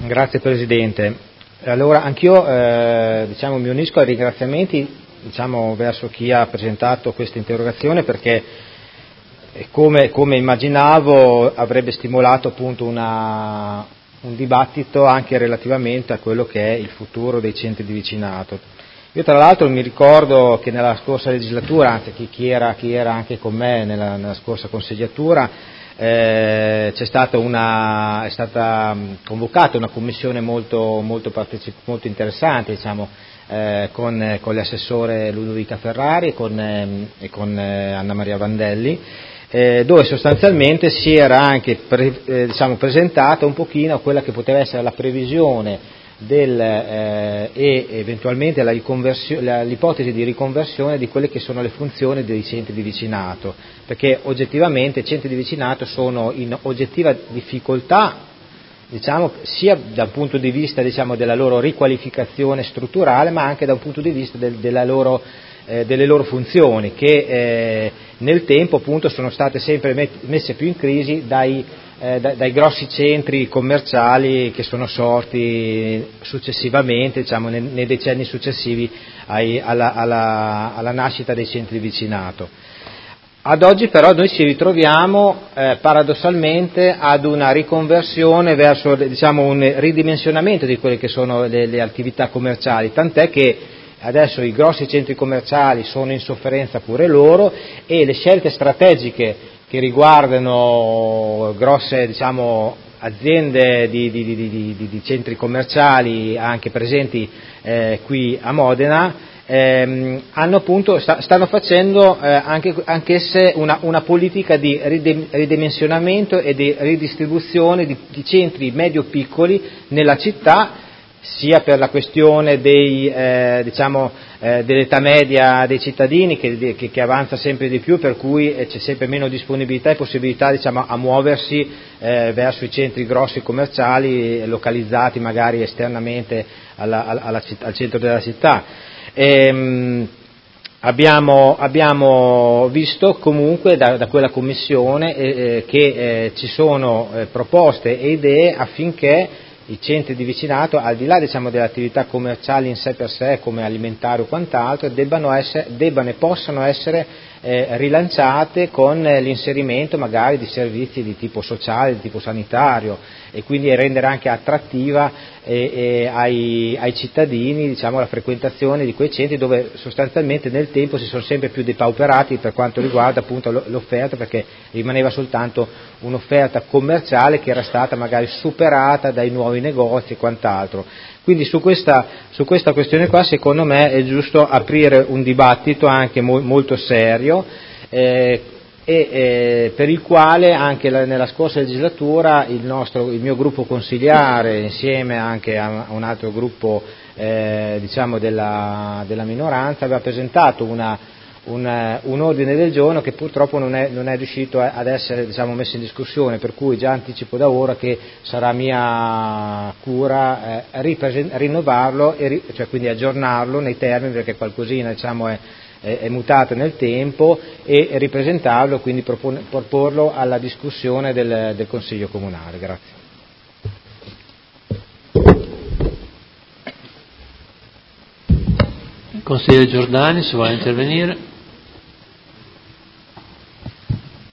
Grazie Presidente. Allora anch'io mi unisco ai ringraziamenti verso chi ha presentato questa interrogazione, perché come immaginavo avrebbe stimolato appunto un dibattito anche relativamente a quello che è il futuro dei centri di vicinato. Io tra l'altro mi ricordo che nella scorsa legislatura, anzi chi era anche con me nella scorsa consiliatura, è stata convocata una commissione molto interessante, con l'assessore Ludovica Ferrari e con Anna Maria Vandelli, dove sostanzialmente si era anche presentata un pochino quella che poteva essere la previsione e eventualmente l'ipotesi di riconversione di quelle che sono le funzioni dei centri di vicinato, perché oggettivamente i centri di vicinato sono in oggettiva difficoltà, sia da un punto di vista della loro riqualificazione strutturale, ma anche da un punto di vista delle loro funzioni, che nel tempo appunto sono state sempre messe più in crisi dai grossi centri commerciali che sono sorti successivamente, nei decenni successivi alla nascita dei centri di vicinato. Ad oggi però noi ci ritroviamo paradossalmente ad una riconversione verso un ridimensionamento di quelle che sono le attività commerciali, tant'è che adesso i grossi centri commerciali sono in sofferenza pure loro, e le scelte strategiche che riguardano grosse aziende di centri commerciali anche presenti qui a Modena stanno facendo anch'esse una politica di ridimensionamento e di ridistribuzione di centri medio-piccoli nella città, sia per la questione dell'età media dei cittadini che avanza sempre di più, per cui c'è sempre meno disponibilità e possibilità a muoversi verso i centri grossi commerciali localizzati magari esternamente al centro della città. Abbiamo visto comunque da quella commissione che ci sono proposte e idee affinché i centri di vicinato, al di là delle attività commerciali in sé per sé come alimentari o quant'altro, debbano e possano essere rilanciate con l'inserimento magari di servizi di tipo sociale, di tipo sanitario, e quindi rendere anche attrattiva ai cittadini la frequentazione di quei centri, dove sostanzialmente nel tempo si sono sempre più depauperati per quanto riguarda appunto l'offerta, perché rimaneva soltanto un'offerta commerciale che era stata magari superata dai nuovi negozi e quant'altro. Quindi su questa questione qua secondo me è giusto aprire un dibattito anche molto serio, per il quale anche nella scorsa legislatura il mio gruppo consiliare, insieme anche a un altro gruppo della minoranza, aveva presentato un ordine del giorno che purtroppo non è riuscito ad essere messo in discussione, per cui già anticipo da ora che sarà mia cura rinnovarlo, quindi aggiornarlo nei termini, perché qualcosina è mutato nel tempo, e ripresentarlo, quindi proporlo alla discussione del Consiglio Comunale. Grazie. Consigliere Giordani, se vuole intervenire.